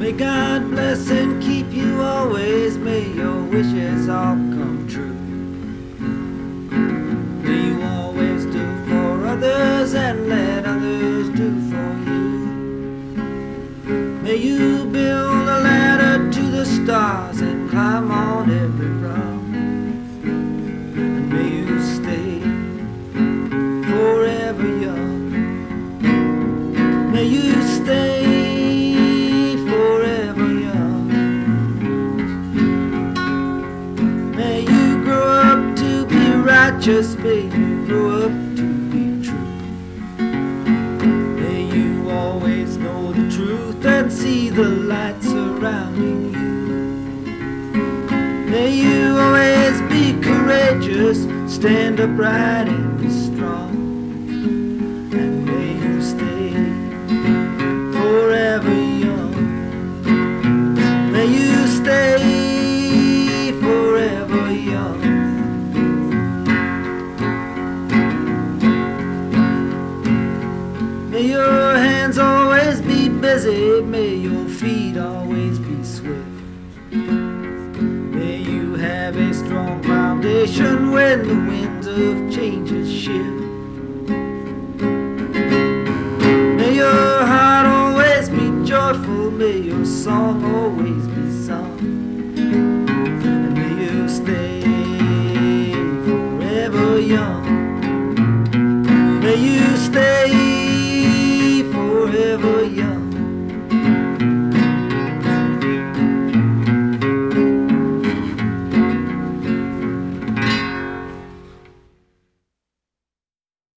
May God bless and keep you always. May your wishes all come true. May you always do for others and let others do for you. May you build a ladder to the stars and climb on every rung. And may you stay forever young. May you stay forever young. May you grow up to be righteous. May you grow up to be true. May you always know the truth and see the light surrounding you. May you always be courageous, stand upright and be strong. And may you stay forever young. May you stay forever young. May your hands always be busy. May your feet always be swift. May you have a strong foundation when the winds of changes shift. May your heart always be joyful. May your song always be sung. And may you stay forever young.